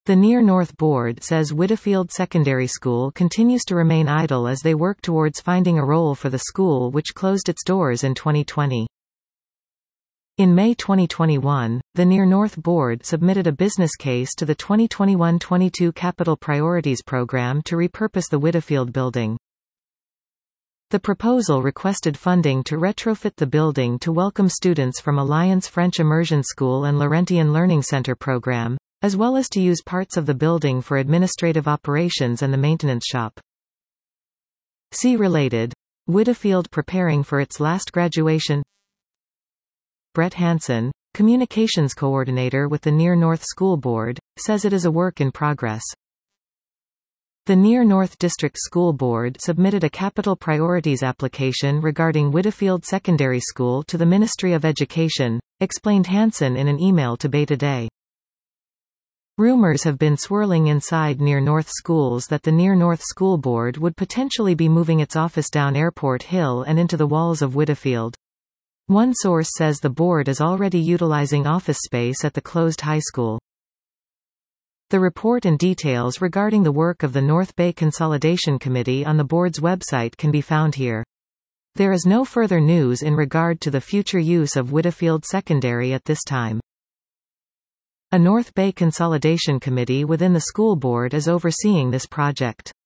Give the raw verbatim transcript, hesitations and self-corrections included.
The Near North Board says Whitfield Secondary School continues to remain idle as they work towards finding a role for the school, which closed its doors in twenty twenty. In May twenty twenty-one, the Near North Board submitted a business case to the twenty twenty-one twenty-two Capital Priorities Program to repurpose the Whitfield building. The proposal requested funding to retrofit the building to welcome students from Alliance French Immersion School and Laurentian Learning Center program, as well as to use parts of the building for administrative operations and the maintenance shop. See related. Whitfield preparing for its last graduation. Brett Hansen, Communications Coordinator with the Near North School Board, says it is a work in progress. The Near North District School Board submitted a capital priorities application regarding Whitfield Secondary School to the Ministry of Education, explained Hansen in an email to Bay Today. Rumors have been swirling inside Near North schools that the Near North School Board would potentially be moving its office down Airport Hill and into the walls of Whitfield. One source says the board is already utilizing office space at the closed high school. The report and details regarding the work of the North Bay Consolidation Committee on the board's website can be found here. There is no further news in regard to the future use of Whitfield Secondary at this time. A North Bay Consolidation Committee within the school board is overseeing this project.